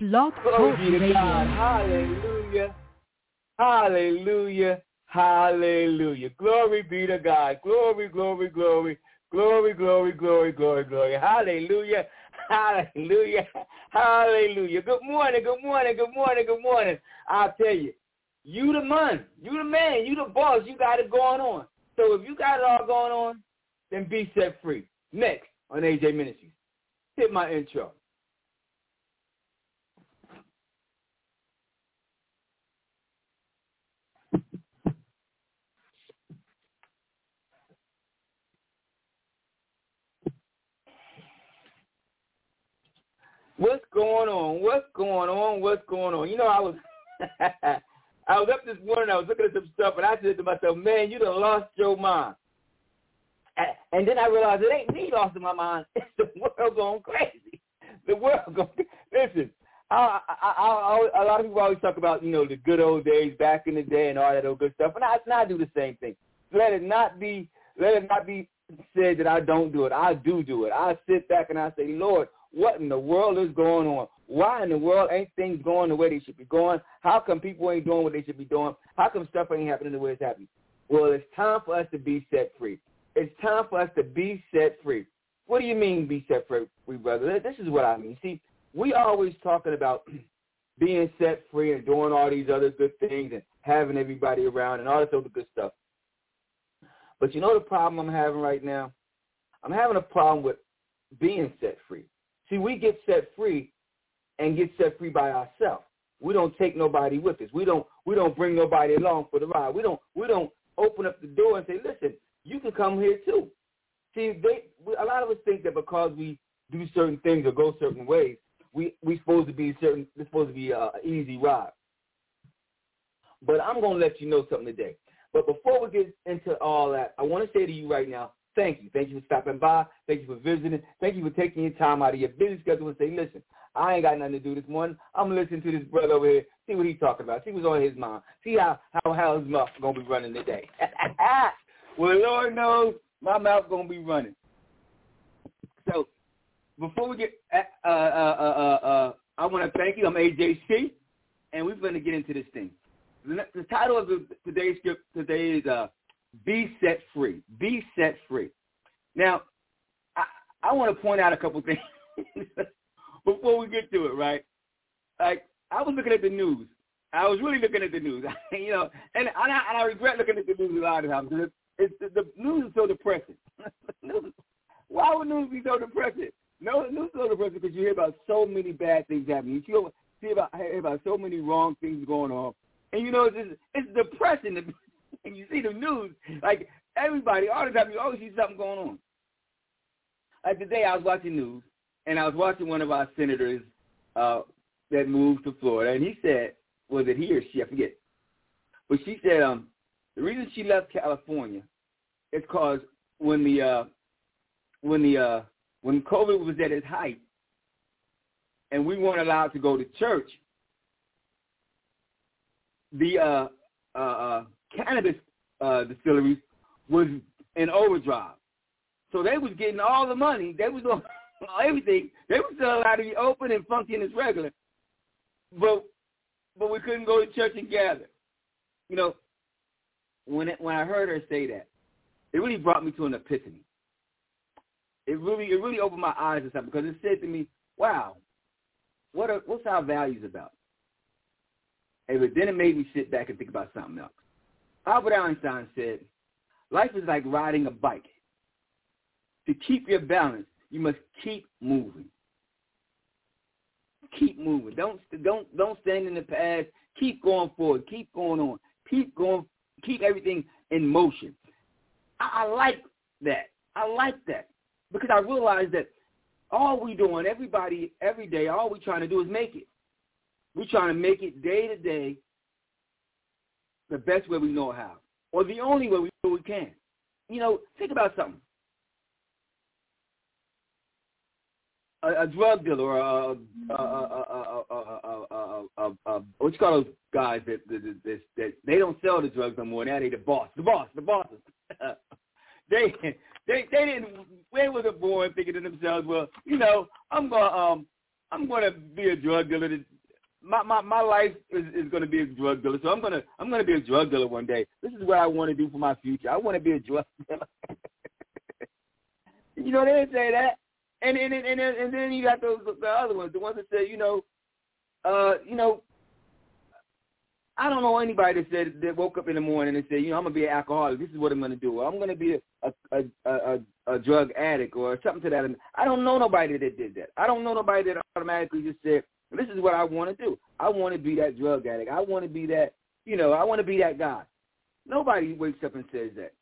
Blog Glory Talk be to Radio. God. Hallelujah. Hallelujah. Hallelujah. Glory be to God. Glory, glory, glory. Glory, glory, glory, glory, glory. Hallelujah. Hallelujah. Hallelujah. Good morning, good morning, good morning, good morning. I'll tell you, you the man, you the boss, you got it going on. So if you got it all going on, then be set free. Next on AJ Ministries. Hit my intro. What's going on? What's going on? What's going on? You know, I was I was up this morning, I was looking at some stuff, and I said to myself, man, you done lost your mind. And then I realized it ain't me lost my mind. It's the world going crazy. The world going listen, a lot of people always talk about, you know, the good old days back in the day and all that old good stuff, and I do the same thing. Let it not be said that I don't do it. I do it. I sit back and I say, Lord, what in the world is going on? Why in the world ain't things going the way they should be going? How come people ain't doing what they should be doing? How come stuff ain't happening the way it's happening? Well, it's time for us to be set free. It's time for us to be set free. What do you mean be set free, brother? This is what I mean. See, we always talking about being set free and doing all these other good things and having everybody around and all this other good stuff. But you know the problem I'm having right now? I'm having a problem with being set free. See, we get set free and get set free by ourselves. We don't take nobody with us. We don't bring nobody along for the ride. We don't open up the door and say, listen, you can come here too. See, a lot of us think that because we do certain things or go certain ways, we supposed to be certain. It's supposed to be an easy ride. But I'm gonna let you know something today. But before we get into all that, I want to say to you right now, thank you. Thank you for stopping by. Thank you for visiting. Thank you for taking your time out of your busy schedule and say, listen, I ain't got nothing to do this morning. I'm listening to this brother over here, see what he's talking about, see what's on his mind, see how his mouth going to be running today. Well, Lord knows my mouth going to be running. So before we get, I want to thank you. I'm AJC, and we're going to get into this thing. The title of today's script today is Be Set Free. Be Set Free. Now, I want to point out a couple things before we get to it, right? Like, I was looking at the news. I was really looking at the news, you know, and I regret looking at the news a lot of times because the news is so depressing. Why would news be so depressing? No, the news is so depressing because you hear about so many bad things happening. You hear about so many wrong things going on. And, you know, it's depressing. And you see the news, like everybody, all the time, you always see something going on. Like today I was watching news, and I was watching one of our senators that moved to Florida, and he said, was it he or she? I forget. But she said the reason she left California is because when COVID was at its height and we weren't allowed to go to church, the cannabis distilleries was in overdrive. So they was getting all the money. They was on everything. They were still allowed to be open and function as regular. But we couldn't go to church and gather. You know, when I heard her say that, it really brought me to an epiphany. It really opened my eyes to something because it said to me, wow, what's our values about? And then it made me sit back and think about something else. Albert Einstein said, life is like riding a bike. To keep your balance, you must keep moving. Keep moving. Don't stand in the past. Keep going forward. Keep going on. Keep going. Keep everything in motion. I like that. I like that because I realize that all we doing, everybody, every day, all we trying to do is make it. We're trying to make it day to day the best way we know how, or the only way we know we can. You know, think about something. A drug dealer or what you call those guys that they don't sell the drugs no more. Now they the bosses. They didn't. They was born thinking to themselves, well, you know, I'm gonna I'm going to be a drug dealer. My life is going to be a drug dealer. So I'm going to be a drug dealer one day. This is what I want to do for my future. I want to be a drug dealer. You know, they didn't say that. And then you got the other ones, the ones that say, I don't know anybody that woke up in the morning and said, I'm going to be an alcoholic. This is what I'm going to do. I'm going to be a drug addict or something to that. I don't know nobody that did that. I don't know nobody that automatically just said, this is what I want to do. I want to be that drug addict. I want to be that, I want to be that guy. Nobody wakes up and says that.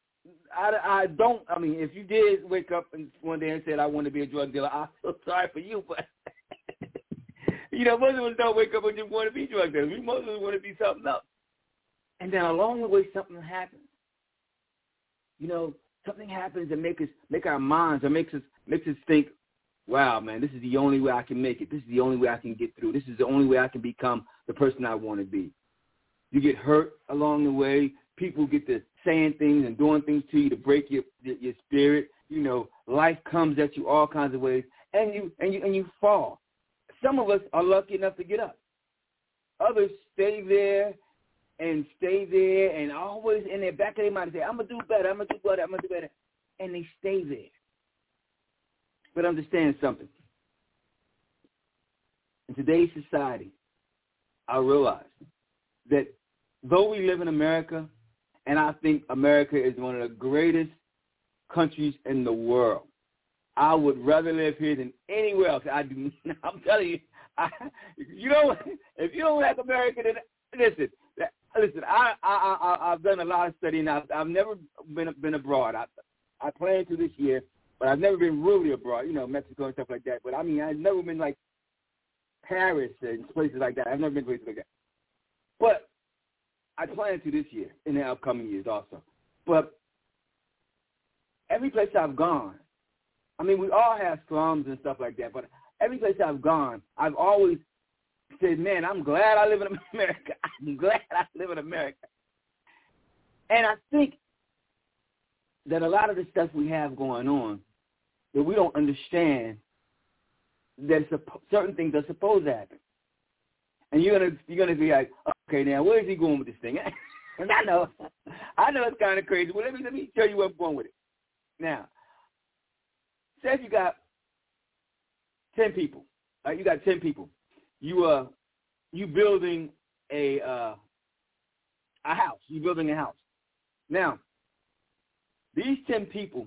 If you did wake up one day and said, I want to be a drug dealer, I feel sorry for you, but most of us don't wake up and just want to be drug dealers. Most of us want to be something else. And then along the way, something happens. Something happens that make our minds, or makes us think, wow, man, this is the only way I can make it. This is the only way I can get through. This is the only way I can become the person I want to be. You get hurt along the way. People get to saying things and doing things to you to break your spirit. Life comes at you all kinds of ways, and you fall. Some of us are lucky enough to get up. Others stay there and always in their back of their mind say, I'm going to do better, I'm going to do better, I'm going to do better. And they stay there. But understand something. In today's society, I realize that though we live in America, and I think America is one of the greatest countries in the world, I would rather live here than anywhere else. I'm telling you, if you don't like America, then listen. I've done a lot of studying. I've never been abroad. I plan to this year, but I've never been really abroad. Mexico and stuff like that. But I've never been like Paris and places like that. I've never been places like that. But I plan to this year in the upcoming years also. But every place I've gone, we all have slums and stuff like that, but every place I've gone, I've always said, man, I'm glad I live in America. I'm glad I live in America. And I think that a lot of the stuff we have going on, that we don't understand that certain things are supposed to happen. And you're gonna be like, okay, now where is he going with this thing? And I know it's kind of crazy. Well, let me tell you where I'm going with it. Now, say if you got 10 people. You got 10 people. You building a house. You building a house. Now, these 10 people,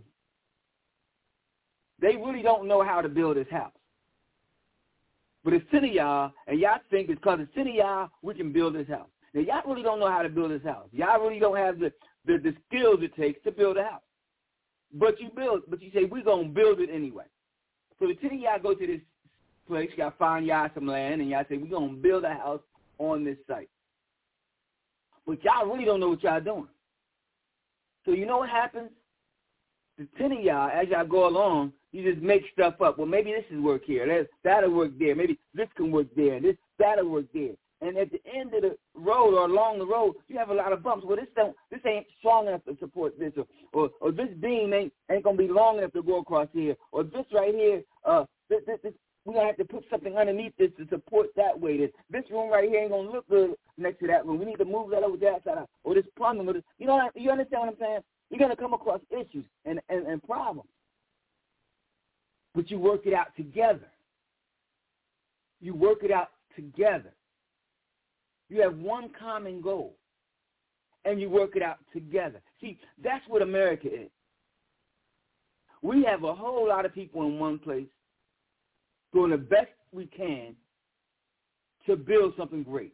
they really don't know how to build this house. But it's 10 of y'all, and y'all think it's because it's 10 of y'all, we can build this house. Now, y'all really don't know how to build this house. Y'all really don't have the skills it takes to build a house. But you say, we're going to build it anyway. So the 10 of y'all go to this place, y'all find y'all some land, and y'all say, we're going to build a house on this site. But y'all really don't know what y'all doing. So you know what happens? The 10 of y'all, as y'all go along, you just make stuff up. Well, maybe this is work here. That'll work there. Maybe this can work there. That'll work there. And at the end of the road or along the road, you have a lot of bumps. Well, this ain't strong enough to support this, or this beam ain't gonna be long enough to go across here, or this right here, this we're gonna have to put something underneath this to support that way. This room right here ain't gonna look good next to that room. We need to move that over to that side, or this plumbing, or this. You understand what I'm saying? You're gonna come across issues and problems, but you work it out together. You work it out together. You have one common goal, and you work it out together. See, that's what America is. We have a whole lot of people in one place doing the best we can to build something great.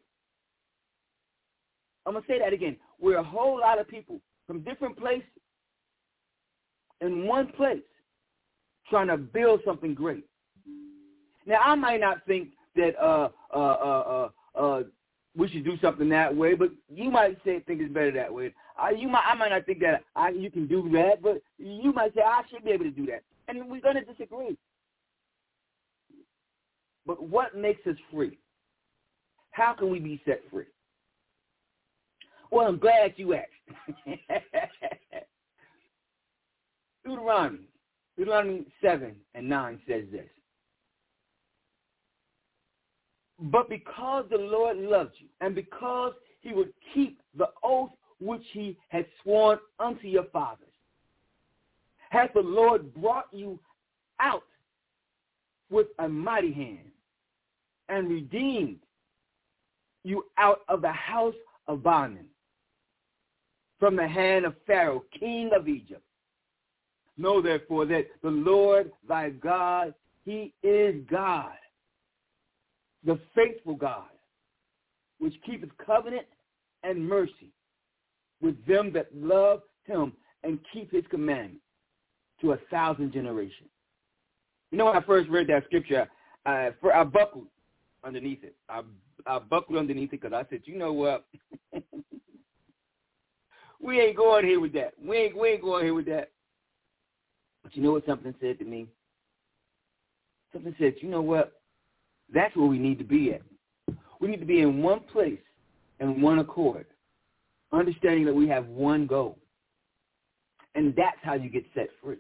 I'm going to say that again. We're a whole lot of people from different places in one place trying to build something great. Now, I might not think that we should do something that way, but you might think it's better that way. I might not think that you can do that, but you might say I should be able to do that. And we're going to disagree. But what makes us free? How can we be set free? Well, I'm glad you asked. Deuteronomy 7:9 says this. But because the Lord loves you, and because he would keep the oath which he had sworn unto your fathers, hath the Lord brought you out with a mighty hand, and redeemed you out of the house of bondmen, from the hand of Pharaoh, king of Egypt. Know therefore that the Lord thy God, he is God, the faithful God, which keepeth covenant and mercy with them that love him and keep his commandments to 1,000 generations. You know, when I first read that scripture, I buckled underneath it. I buckled underneath it because I said, you know what? We ain't going here with that. We ain't going here with that. But you know what something said to me? Something said, you know what? That's where we need to be at. We need to be in one place and one accord, understanding that we have one goal. And that's how you get set free.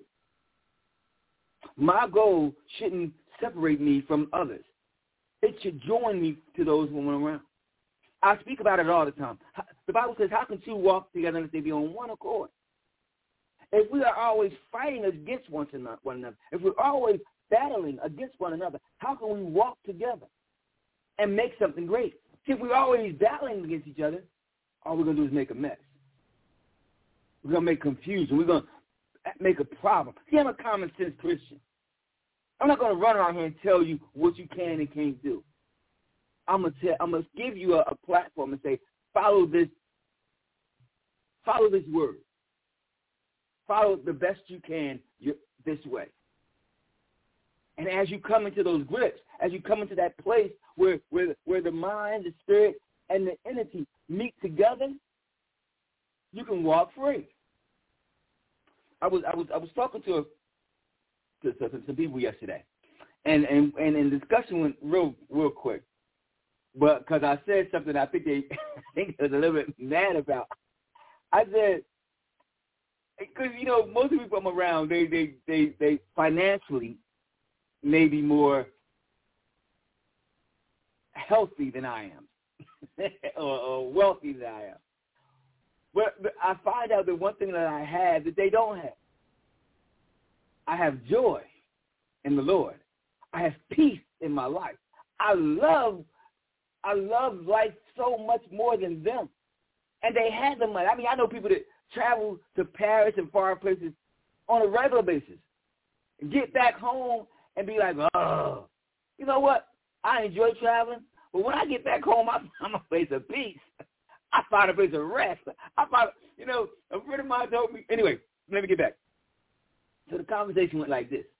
My goal shouldn't separate me from others. It should join me to those who are around. I speak about it all the time. The Bible says, how can two walk together unless they be on one accord? If we are always fighting against one another, if we're always battling against one another, how can we walk together and make something great? See, if we're always battling against each other, all we're going to do is make a mess. We're going to make confusion. We're going to make a problem. See, I'm a common sense Christian. I'm not going to run around here and tell you what you can and can't do. I'm going to give you a platform and say, follow this word. Follow the best you can this way. And as you come into those grips, as you come into that place where the mind, the spirit, and the entity meet together, you can walk free. I was talking to some people yesterday, and the discussion went real quick, but because I said something I think they was a little bit mad about. I said, because most of the people I'm around, they financially may be more healthy than I am, or wealthy than I am. But I find out that one thing that I have that they don't have. I have joy in the Lord. I have peace in my life. I love life so much more than them. And they have the money. I mean, I know people that travel to Paris and far places on a regular basis, get back home and be like, oh, you know what? I enjoy traveling, but when I get back home, I find a place of peace. I find a place of rest. A friend of mine told me. Anyway, let me get back. So the conversation went like this.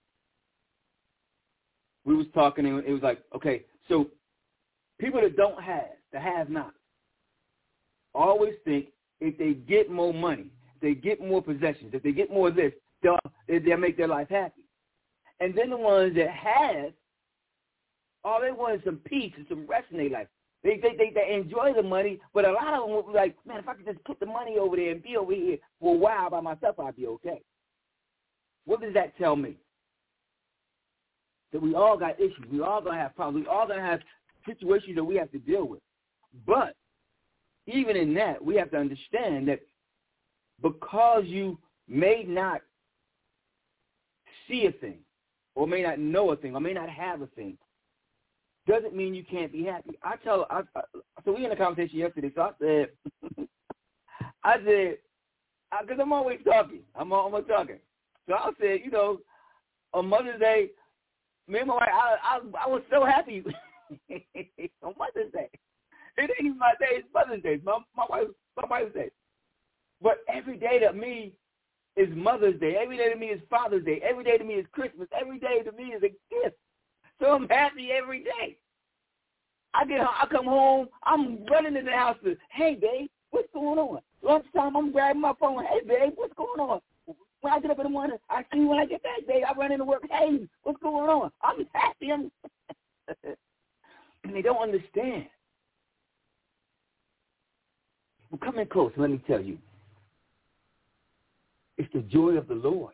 We was talking, and it was like, okay, so people that don't have, that have not, always think if they get more money, if they get more possessions, if they get more of this, they'll make their life happy. And then the ones that have, all they want is some peace and some rest in their life. They enjoy the money, but a lot of them will be like, man, if I could just put the money over there and be over here for a while by myself, I'd be okay. What does that tell me? That we all got issues. We all going to have problems. We all going to have situations that we have to deal with. But even in that, we have to understand that because you may not see a thing or may not know a thing or may not have a thing, doesn't mean you can't be happy. So we had a conversation yesterday, so I said, because I'm always talking. I'm always talking. So I said, on Mother's Day, me and my wife, I was so happy on Mother's Day. It ain't even my day, it's Mother's Day. My wife's day. But every day to me is Mother's Day. Every day to me is Father's Day. Every day to me is Christmas. Every day to me is a gift. So I'm happy every day. I come home, I'm running in the house to, hey, babe, what's going on? Lunchtime, I'm grabbing my phone. Hey, babe, what's going on? When I get up in the morning, I see you when I get back, babe. I run into work. Hey, what's going on? I'm happy. And they don't understand. Well, come in close. Let me tell you. It's the joy of the Lord.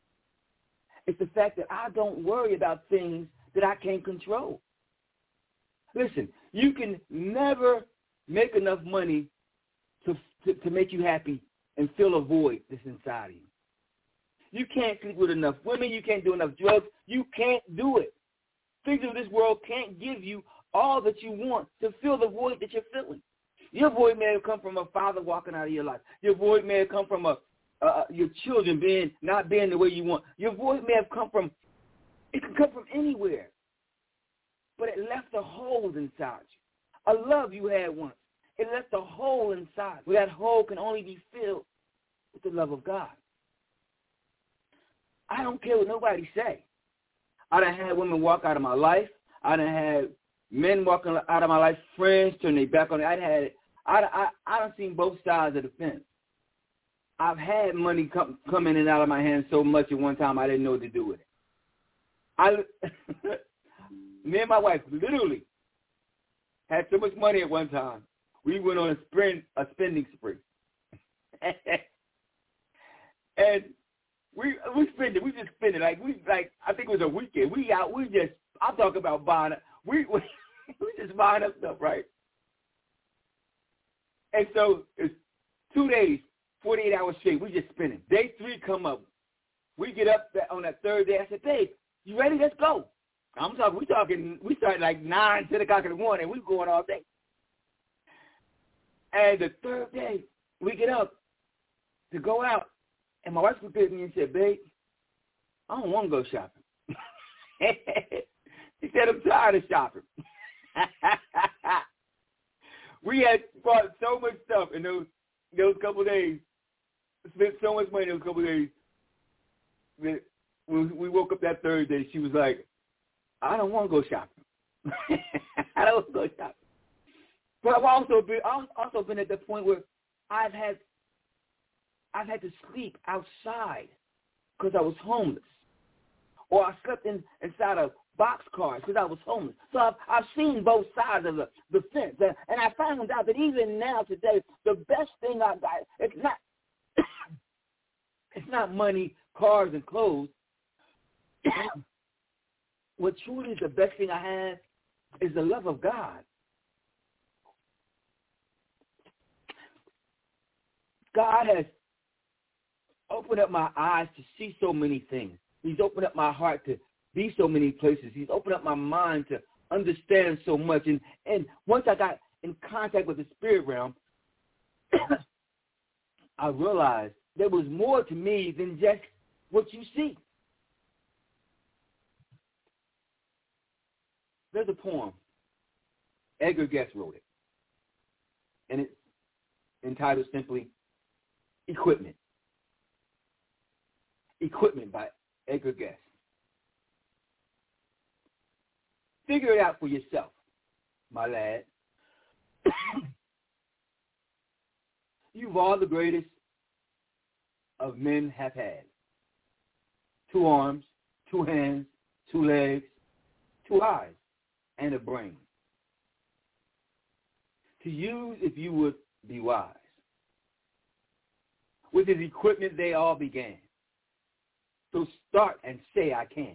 It's the fact that I don't worry about things that I can't control. Listen, you can never make enough money to make you happy and fill a void that's inside of you. You can't sleep with enough women. You can't do enough drugs. You can't do it. Things of this world can't give you all that you want to fill the void that you're feeling. Your void may have come from a father walking out of your life. Your void may have come from your children not being the way you want. Your void may have come from, it can come from anywhere. But it left a hole inside you. A love you had once. It left a hole inside. Well, that hole can only be filled with the love of God. I don't care what nobody say. I done had women walk out of my life. I done had men walking out of my life, friends turn their back on it. I done seen both sides of the fence. I've had money come in and out of my hands so much at one time I didn't know what to do with it. Me and my wife literally had so much money at one time. We went on a spending spree. And we spend it. We just spend it. I think it was a weekend. I'm talking about buying it. We just buying up stuff, right? And so it's 2 days, 48 hours straight. We just spinning. Day 3 come up. We get up on that third day. I said, babe, you ready? Let's go. We started like 9, 10 o'clock in the morning. We going all day. And the third day, we get up to go out. And my wife looked at me and said, babe, I don't want to go shopping. She said, I'm tired of shopping. We had bought so much stuff in those couple of days. Spent so much money in those couple of days. That when we woke up that third day, she was like, I don't want to go shopping. I don't want to go shopping. But I've also been at the point where I've had to sleep outside because I was homeless, or I slept inside of boxcars because I was homeless. So I've seen both sides of the fence, and I found out that even now today, the best thing I got it's not money, cars, and clothes. What truly is the best thing I have is the love of God. God has opened up my eyes to see so many things. He's opened up my heart to be so many places. He's opened up my mind to understand so much. And once I got in contact with the spirit realm, I realized there was more to me than just what you see. There's a poem. Edgar Guest wrote it. And it's entitled simply Equipment. Equipment by Edgar Guest. Figure it out for yourself, my lad. You've all the greatest of men have had. 2 arms, 2 hands, 2 legs, 2 eyes, and a brain. To use if you would be wise. With his equipment they all began. So start and say I can.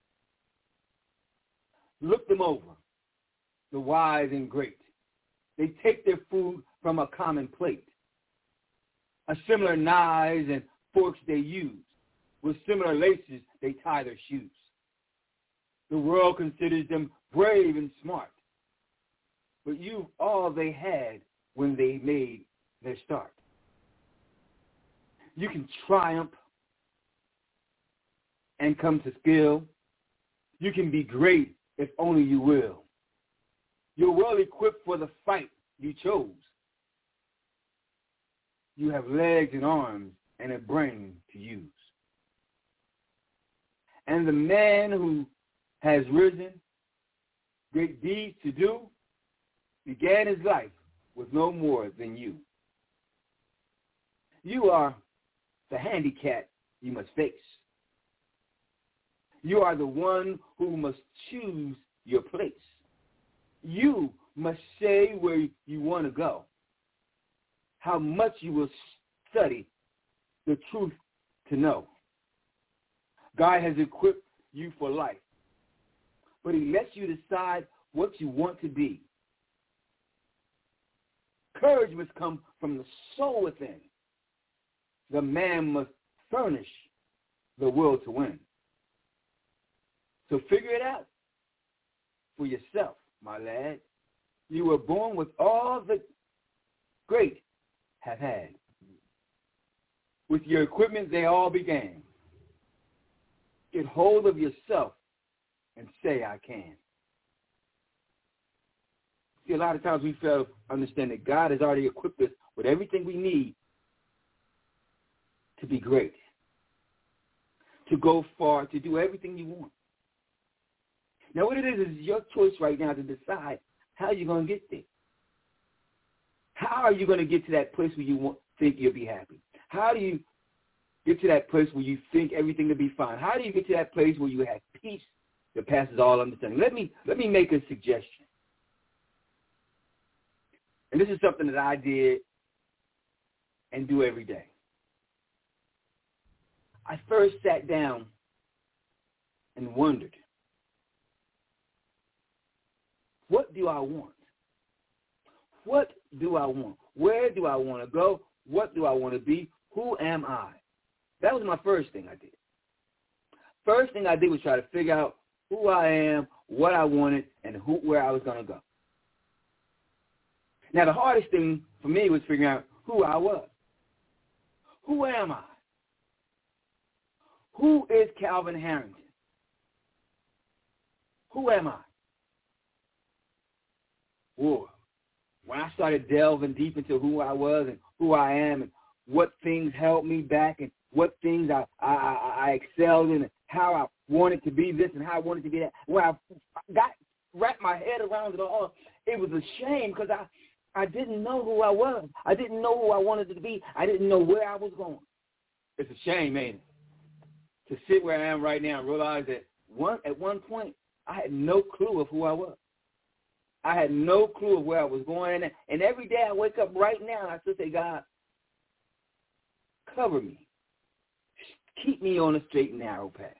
Look them over, the wise and great. They take their food from a common plate. A similar knives and forks they use. With similar laces they tie their shoes. The world considers them brave and smart. But you've all they had when they made their start. You can triumph and come to skill. You can be great if only you will. You're well equipped for the fight you chose. You have legs and arms and a brain to use. And the man who has risen, great deeds to do, began his life with no more than you. You are the handicap you must face. You are the one who must choose your place. You must say where you want to go, how much you will study the truth to know. God has equipped you for life, but he lets you decide what you want to be. Courage must come from the soul within. The man must furnish the will to win. So figure it out for yourself, my lad. You were born with all the great have had. With your equipment, they all began. Get hold of yourself and say, I can. See, a lot of times we fail to understand that God has already equipped us with everything we need to be great, to go far, to do everything you want. Now, what it is your choice right now to decide how you're going to get there. How are you going to get to that place where you think you'll be happy? How do you get to that place where you think everything will be fine? How do you get to that place where you have peace that passes all understanding? Let me make a suggestion. And this is something that I did and do every day. I first sat down and wondered, what do I want? What do I want? Where do I want to go? What do I want to be? Who am I? That was my first thing I did. First thing I did was try to figure out who I am, what I wanted, and where I was going to go. Now, the hardest thing for me was figuring out who I was. Who am I? Who is Calvin Harrington? Who am I? Whoa. When I started delving deep into who I was and who I am and what things held me back and what things I excelled in and how I wanted to be this and how I wanted to be that, when I wrapped my head around it all, it was a shame because I didn't know who I was. I didn't know who I wanted to be. I didn't know where I was going. It's a shame, ain't it? To sit where I am right now and realize that at one point I had no clue of who I was. I had no clue of where I was going. And every day I wake up right now and I still say, God, cover me. Keep me on a straight and narrow path.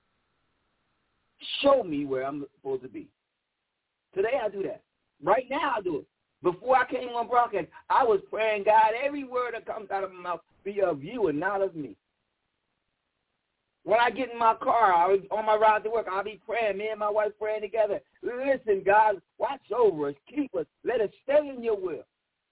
Show me where I'm supposed to be. Today I do that. Right now I do it. Before I came on broadcast, I was praying, God, every word that comes out of my mouth be of you and not of me. When I get in my car, on my ride to work, I'll be praying. Me and my wife praying together. Listen, God, watch over us. Keep us. Let us stay in your will.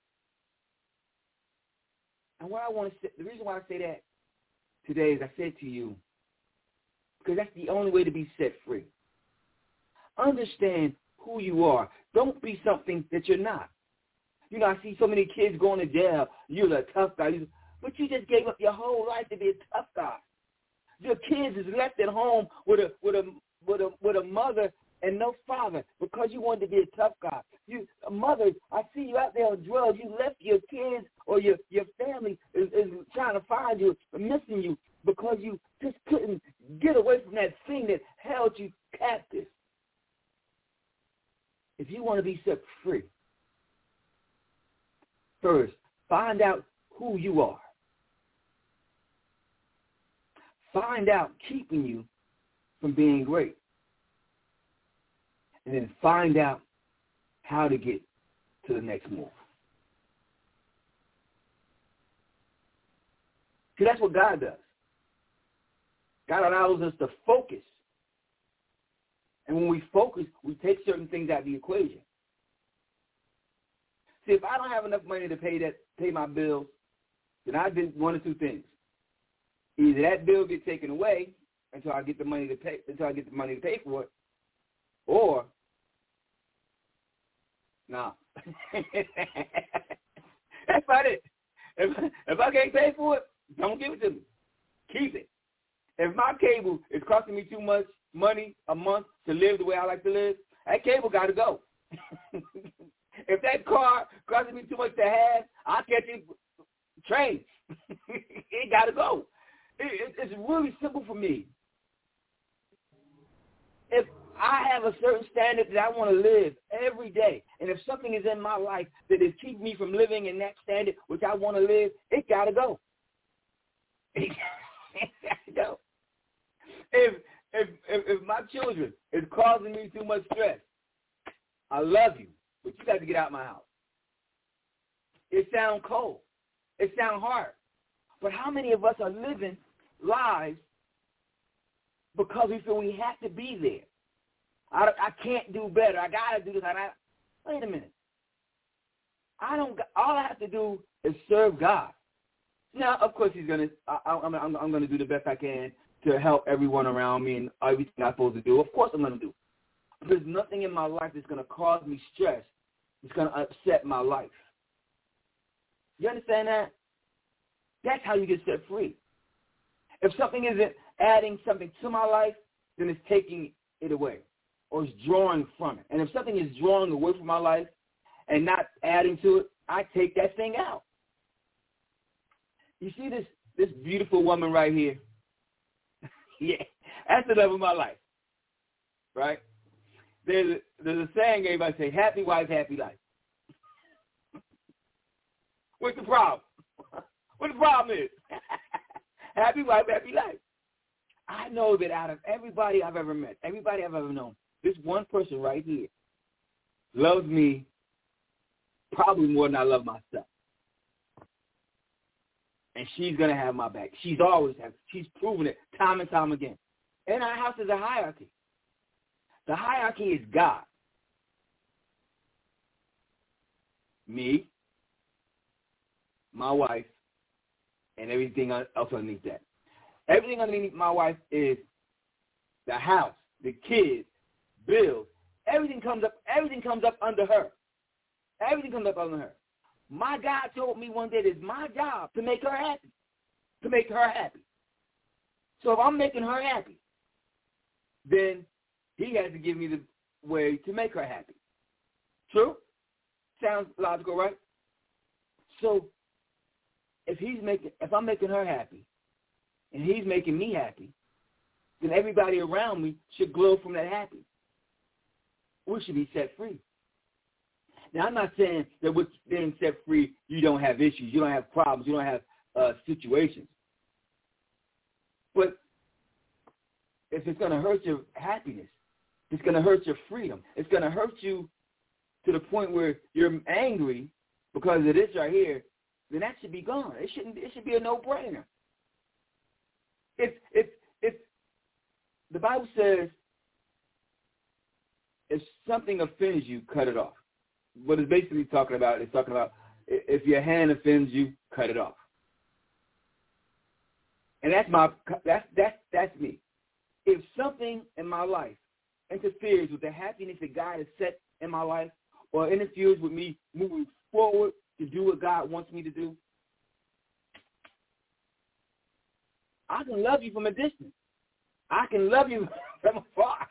And what I want to say, the reason why I say that today is I said to you, because that's the only way to be set free. Understand who you are. Don't be something that you're not. You know, I see so many kids going to jail. You're a tough guy. But you just gave up your whole life to be a tough guy. Your kids is left at home with a mother and no father because you wanted to be a tough guy. A mother, I see you out there on drugs. You left your kids or your family is trying to find you, missing you because you just couldn't get away from that thing that held you captive. If you want to be set free, first, find out who you are. Find out keeping you from being great. And then find out how to get to the next move. See, that's what God does. God allows us to focus. And when we focus, we take certain things out of the equation. See, if I don't have enough money to pay my bills, then I do one of two things. Either that bill gets taken away until I get the money to pay for it, or no. That's about it. If I can't pay for it, don't give it to me. Keep it. If my cable is costing me too much money a month to live the way I like to live, that cable got to go. If that car costing me too much to have, I'll catch it train. It got to go. It's really simple for me. If I have a certain standard that I want to live every day, and if something is in my life that is keeping me from living in that standard which I want to live, it got to go. It got to go. If my children is causing me too much stress, I love you, but you got to get out of my house. It sounds cold. It sounds hard. But how many of us are living lives because we feel we have to be there? I can't do better. I got to do this. Wait a minute. All I have to do is serve God. Now, of course, I'm going to do the best I can to help everyone around me and everything I'm supposed to do. Of course I'm going to do. There's nothing in my life that's going to cause me stress. It's going to upset my life. You understand that? That's how you get set free. If something isn't adding something to my life, then it's taking it away or it's drawing from it. And if something is drawing away from my life and not adding to it, I take that thing out. You see this beautiful woman right here? Yeah, that's the love of my life, right? There's a saying everybody say, happy wife, happy life. What's the problem? What the problem is? Happy wife, happy life. I know that out of everybody I've ever met, everybody I've ever known, this one person right here loves me probably more than I love myself. And she's going to have my back. She's proven it time and time again. In our house is a hierarchy. The hierarchy is God, me, my wife, and everything else underneath that. Everything underneath my wife is the house, the kids, bills. Everything comes up under her. Everything comes up under her. My God told me one day that it's my job to make her happy. To make her happy. So if I'm making her happy, then he has to give me the way to make her happy. True? Sounds logical, right? So if I'm making her happy and he's making me happy, then everybody around me should glow from that happy. We should be set free. Now, I'm not saying that with being set free, you don't have issues, you don't have problems, you don't have situations. But if it's going to hurt your happiness, it's going to hurt your freedom, it's going to hurt you to the point where you're angry because of this right here, then that should be gone. It should be a no-brainer. If the Bible says, if something offends you, cut it off. What it's basically talking about if your hand offends you, cut it off. And that's me. If something in my life interferes with the happiness that God has set in my life, or interferes with me moving forward to do what God wants me to do, I can love you from a distance. I can love you from afar.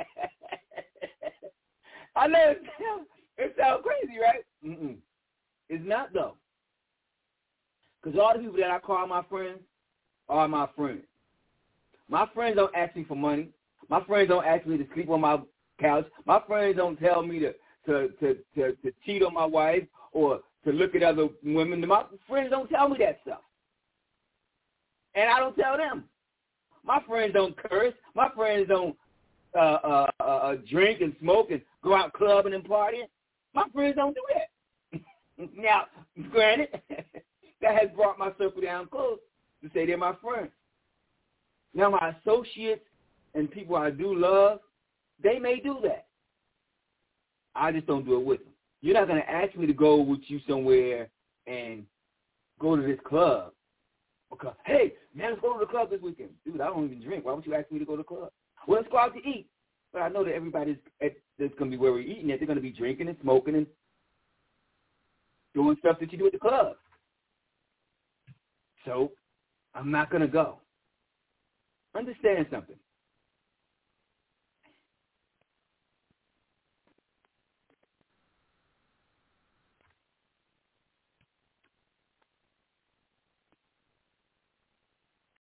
I know it sounds crazy, right? Mm-mm. It's not, though. Because all the people that I call my friends are my friends. My friends don't ask me for money. My friends don't ask me to sleep on my couch. My friends don't tell me to cheat on my wife or to look at other women. My friends don't tell me that stuff. And I don't tell them. My friends don't curse. My friends don't drink and smoke and go out clubbing and partying. My friends don't do that. Now, granted, that has brought my circle down close to say they're my friends. Now, my associates and people I do love, they may do that. I just don't do it with them. You're not going to ask me to go with you somewhere and go to this club. Because, hey, man, let's go to the club this weekend. Dude, I don't even drink. Why would you ask me to go to the club? Well, let's go out to eat. But I know that everybody's that's going to be where we're eating at. They're going to be drinking and smoking and doing stuff that you do at the club. So I'm not going to go. Understand something.